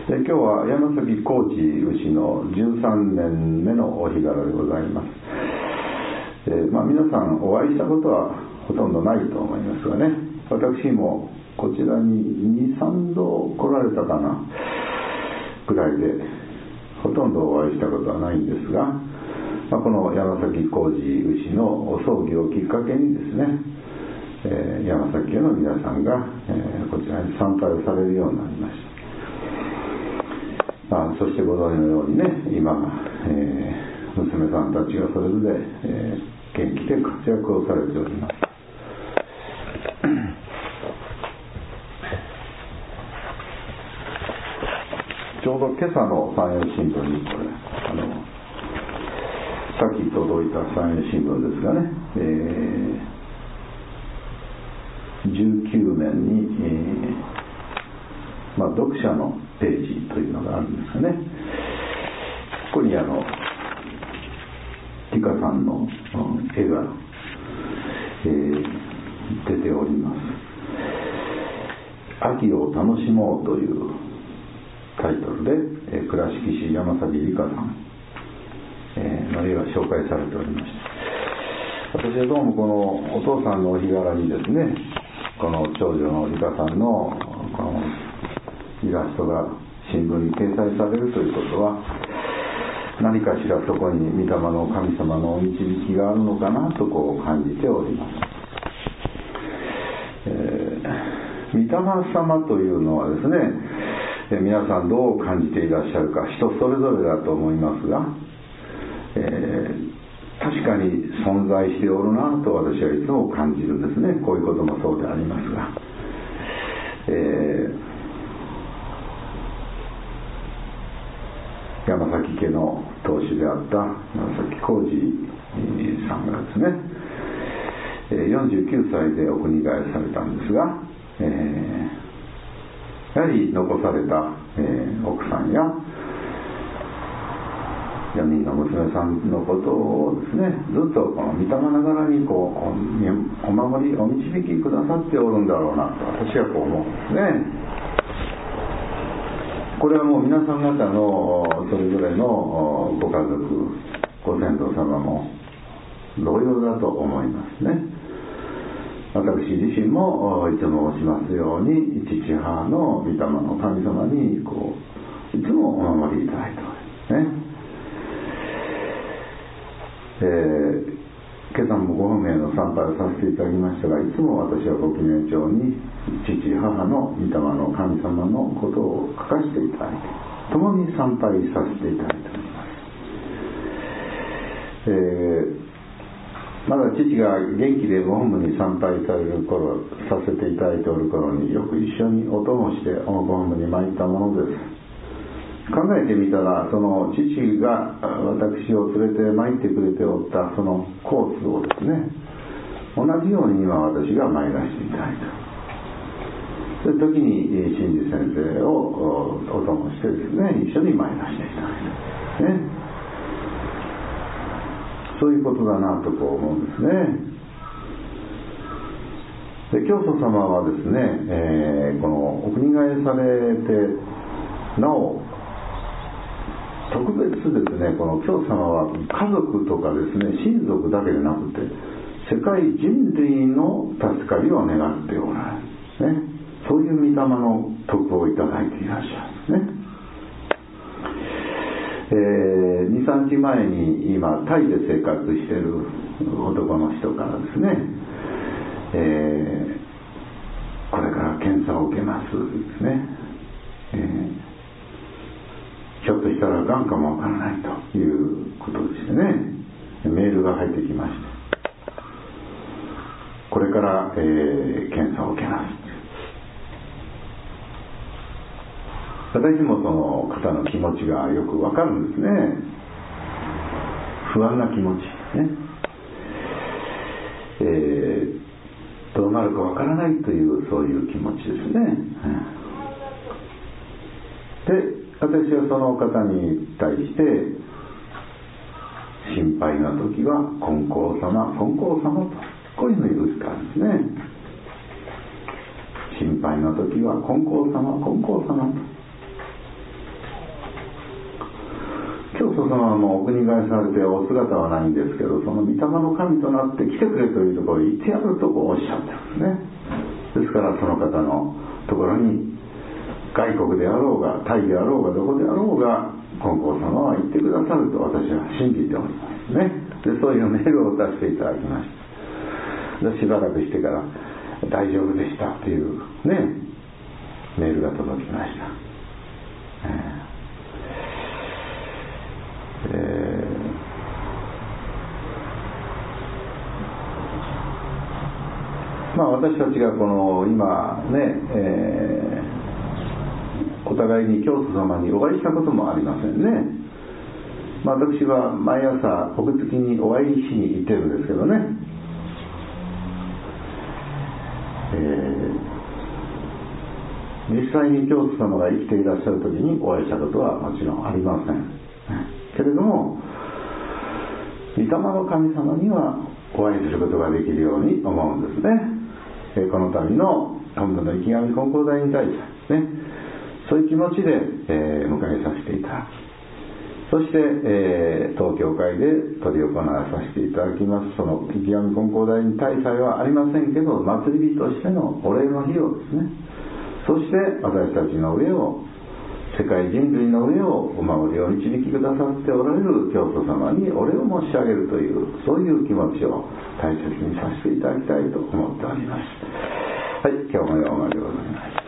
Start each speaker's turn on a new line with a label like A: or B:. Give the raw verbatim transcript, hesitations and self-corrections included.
A: で今日は山崎浩二氏のじゅうさんねんめのお日柄でございます。で、まあ、皆さんお会いしたことはほとんどないと思いますがね、私もこちらにに、さんど来られたかなぐらいでほとんどお会いしたことはないんですが、まあ、この山崎浩二氏のお葬儀をきっかけにですね、えー、山崎家の皆さんが、えー、こちらに参拝をされるようになりました。まあ、そしてご存知のようにね、今、えー、娘さんたちがそれぞれ、えー、元気で活躍をされております。ちょうど今朝の山陽新聞にこれあのさっき届いた山陽新聞ですがね、えー、じゅうきゅうめんに、えーまあ、読者のページというのがあるんですがね、ここにあのリカさんの絵が、えー、出ております。秋を楽しもうというタイトルで、えー、倉敷市山崎理香さん、えー、の絵が紹介されておりました。私はどうもこのお父さんのお日柄にですね、この長女の理香さんのこのイラストが新聞に掲載されるということは、何かしらそこに御霊の神様のお導きがあるのかなとこう感じております。えー、御霊様というのはですね、皆さんどう感じていらっしゃるか人それぞれだと思いますが、えー、確かに存在しておるなと私はいつも感じるんですね。こういうこともそうでありますが、えー、山崎家の当主であった山崎浩二さんがですね、よんじゅうきゅうさいでお国替えされたんですが、えーやはり残された、えー、奥さんやよにんの娘さんのことをですね、ずっとこの御霊ながらにこう お, お守りお導きくださっておるんだろうなと私はこう思うんですね。これはもう皆さん方のそれぞれのご家族ご先祖様も同様だと思いますね。私自身もいつも申しますように、父母の御霊の神様にこういつもお守りいただいておりますね。えー、今朝もご本名の参拝をさせていただきましたが、いつも私はご記念帳に父母の御霊の神様のことを書かせていただいて、共に参拝させていただいております。えーまだ父が元気でご本部に参拝される頃、させていただいておる頃によく一緒にお供してご本部に参ったものです。考えてみたら、その父が私を連れて参ってくれておったそのコースをですね、同じように今私が参らせていただいた。そういう時に真治先生をお供してですね、一緒に参らせていただいたね。そういうことだなとこう思うんですね。で、教祖様はですね、えー、このお国替えされてなお特別ですね、この教祖様は家族とかですね、親族だけでなくて世界人類の助かりを願っておられる、ね、そういう御霊の徳をいただいていらっしゃるんですね。えー、に、さんにちまえに今タイで生活している男の人からですね、えー、これから検査を受けますですね、えー、ひょっとしたらがんかもわからないということでしてね、メールが入ってきまして、これから、えー、検査を受けます。私もその方の気持ちがよくわかるんですね。不安な気持ちね、えー、どうなるかわからないというそういう気持ちですね。で、私はその方に対して心配な時は金光様金光様とこういうのを言うからですね。心配な時は金光様金光様と様はもうお国替えされてお姿はないんですけど、その御霊の神となって来てくれというところに行ってやるとこうおっしゃってるんですね。ですからその方のところに外国であろうがタイであろうがどこであろうが金光様は言ってくださると私は信じておりますね。でそういうメールを出していただきました。でしばらくしてから大丈夫でしたというねメールが届きました。えーえー、まあ私たちがこの今ね、えーお互いに教祖様にお会いしたこともありませんね。まあ、私は毎朝国的にお会いしに行ってるんですけどね、えー、実際に教祖様が生きていらっしゃる時にお会いしたことはもちろんありませんけれども、御霊の神様にはお会いすることができるように思うんですね。えー、この度の本部の池上金光大に対してね、そういう気持ちで、えー、迎えさせていただき、そして、えー、当教会で執り行わさせていただきますその池上金光大に大祭はありませんけど、祭り日としてのお礼の日をですね、そして私たちの上を、世界人類の上をお守りを導きくださっておられる教祖様にお礼を申し上げるという、そういう気持ちを大切にさせていただきたいと思っております。はい、今日もようまでございます。